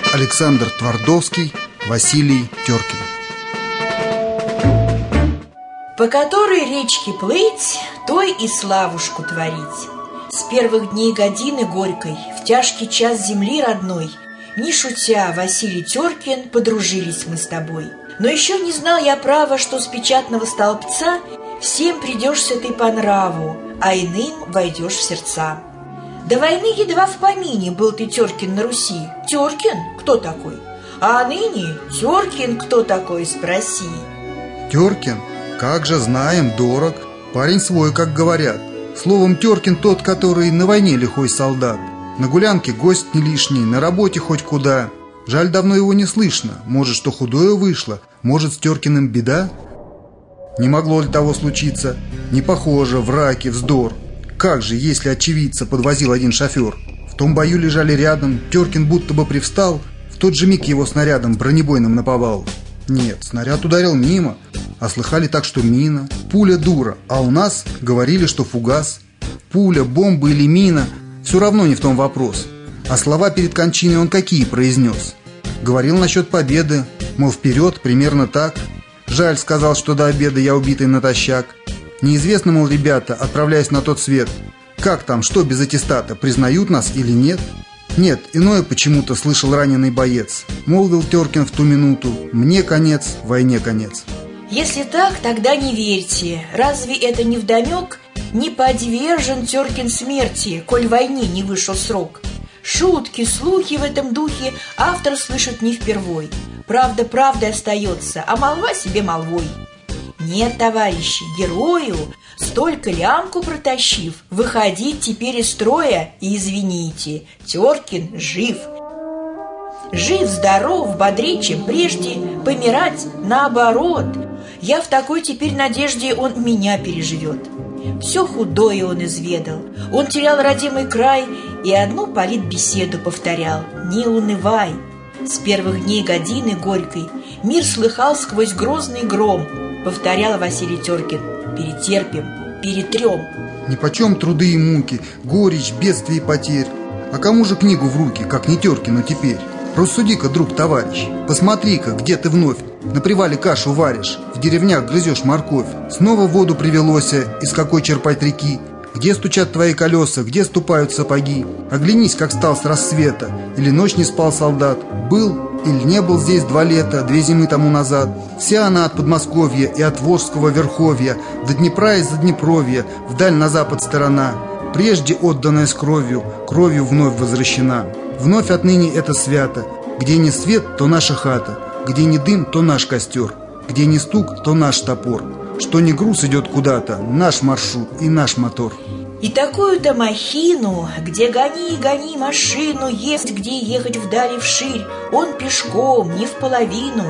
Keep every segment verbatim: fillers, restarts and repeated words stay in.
Александр Твардовский, Василий Теркин. По которой речке плыть, той и славушку творить. С первых дней годины горькой, в тяжкий час земли родной, не шутя, Василий Теркин, подружились мы с тобой. Но еще не знал я права, что с печатного столбца всем придешься ты по нраву, а иным войдешь в сердца. До войны едва в помине был ты Теркин на Руси. Теркин? Кто такой? А ныне Теркин кто такой, спроси. Теркин? Как же знаем, дорог. Парень свой, как говорят. Словом, Теркин тот, который на войне лихой солдат. На гулянке гость не лишний, на работе хоть куда. Жаль, давно его не слышно. Может, что худое вышло, может, с Теркиным беда? Не могло ли того случиться? Не похоже, враки, вздор. Как же, если очевидца подвозил один шофер? В том бою лежали рядом, Теркин будто бы привстал, в тот же миг его снарядом бронебойным наповал. Нет, снаряд ударил мимо, а слыхали так, что мина. Пуля дура, а у нас говорили, что фугас. Пуля, бомба или мина, все равно не в том вопрос. А слова перед кончиной он какие произнес? Говорил насчет победы, мол, вперед, примерно так. Жаль, сказал, что до обеда я убитый натощак. Неизвестно, мол, ребята, отправляясь на тот свет, как там, что без аттестата, признают нас или нет? Нет, иное почему-то слышал раненый боец. Молвил Теркин в ту минуту: мне конец, войне конец. Если так, тогда не верьте. Разве это не вдомек? Не подвержен Теркин смерти, коль войне не вышел срок. Шутки, слухи в этом духе автор слышит не впервой. Правда правдой остается, а молва себе молвой. Нет, товарищи, герою, столько лямку протащив, выходить теперь из строя, и извините, Теркин жив. Жив, здоров, бодрее, чем прежде, помирать наоборот. Я в такой теперь надежде, он меня переживет. Все худое он изведал, он терял родимый край и одну политбеседу повторял: не унывай. С первых дней годины горькой мир слыхал сквозь грозный гром, повторял Василий Теркин: перетерпим, перетрем. Нипочем труды и муки, горечь, бедствия и потерь. А кому же книгу в руки, как не Теркину теперь? Рассуди-ка, друг, товарищ, посмотри-ка, где ты вновь на привале кашу варишь, в деревнях грызешь морковь. Снова воду привелося, из какой черпать реки. Где стучат твои колеса, где ступают сапоги? Оглянись, как стал с рассвета, или ночь не спал солдат. Был или не был здесь два лета, две зимы тому назад. Вся она от Подмосковья и от Волжского верховья до Днепра и Заднепровья, вдаль на запад сторона. Прежде отданная с кровью, кровью вновь возвращена. Вновь отныне это свято. Где не свет, то наша хата. Где не дым, то наш костер. Где не стук, то наш топор. Что не груз идет куда-то, наш маршрут и наш мотор. И такую-то махину, где гони и гони машину, есть где ехать вдали вширь, он пешком, не в половину,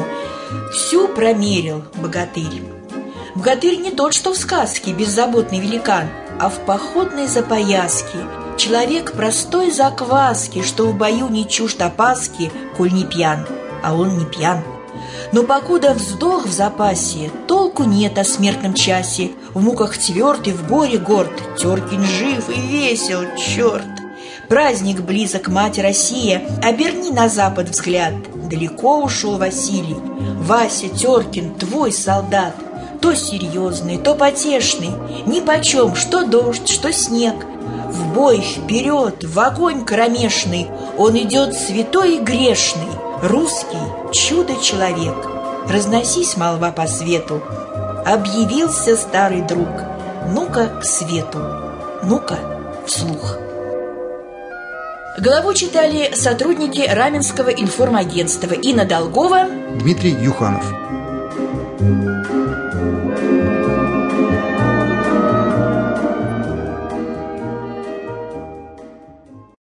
всю промерил богатырь. Богатырь не тот, что в сказке беззаботный великан, а в походной запояске, человек простой закваски, что в бою не чужд опаски, коль не пьян, а он не пьян. Но покуда вздох в запасе, толку нет о смертном часе. В муках тверд и в горе горд, Теркин жив и весел, черт. Праздник близок, мать Россия, оберни на запад взгляд. Далеко ушел Василий, Вася Теркин, твой солдат. То серьезный, то потешный, нипочем, что дождь, что снег. В бой вперед, в огонь кромешный, он идет святой и грешный. Русский чудо-человек, разносись молва по свету. Объявился старый друг, ну-ка к свету, ну-ка вслух. Главу читали сотрудники Раменского информагентства Инна Долгова, Дмитрий Юханов.